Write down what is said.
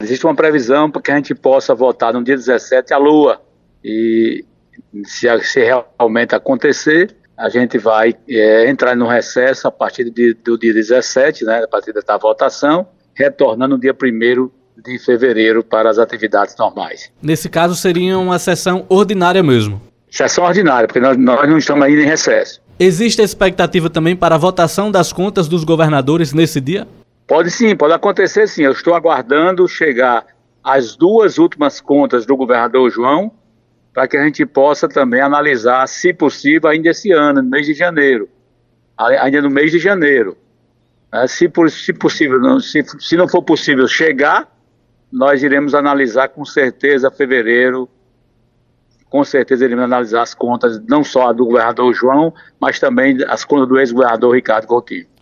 Existe uma previsão para que a gente possa votar no dia 17 a Lua. E se realmente acontecer, a gente vai entrar no recesso a partir do dia 17, né, a partir da votação, retornando no dia 1º de fevereiro para as atividades normais. Nesse caso, seria uma sessão ordinária mesmo? Sessão ordinária, porque nós não estamos ainda em recesso. Existe expectativa também para a votação das contas dos governadores nesse dia? Pode sim, pode acontecer sim. Eu estou aguardando chegar as 2 últimas contas do governador João, para que a gente possa também analisar, se possível, ainda esse ano, no mês de janeiro. Ainda no mês de janeiro. Se possível, se não for possível chegar, nós iremos analisar com certeza fevereiro. Com certeza iremos analisar as contas, não só a do governador João, mas também as contas do ex-governador Ricardo Coutinho.